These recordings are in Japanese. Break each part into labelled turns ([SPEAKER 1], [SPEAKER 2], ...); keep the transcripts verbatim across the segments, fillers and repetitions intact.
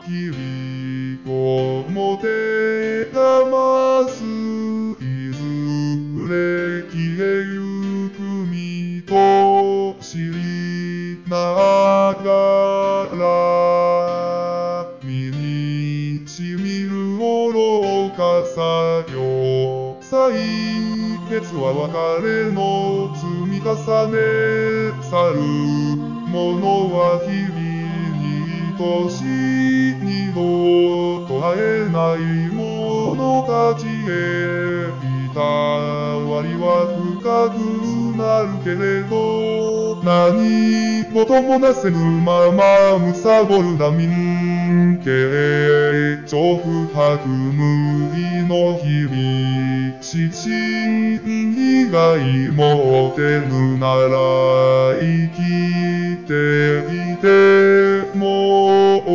[SPEAKER 1] 日々を持てたますいずれ消えゆく身と知りながら身にしみる愚かさよ歳月は別れの積み重ね去るものは日々に愛しい二度と会えない者たちへいたわりは深くなるけれど何事もなせぬまま貪るだ民系超不白無意の日々死神以外持てぬなら生きていても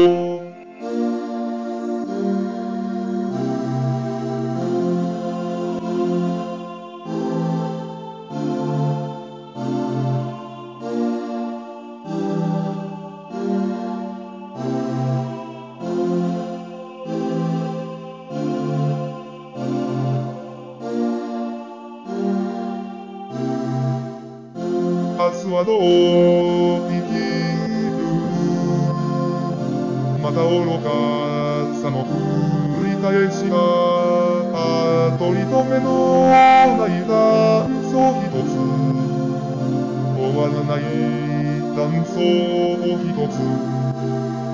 [SPEAKER 1] 明日はどう生きるまた愚かさの繰り返しが取り留めのない断層一つ終わらない断層一つ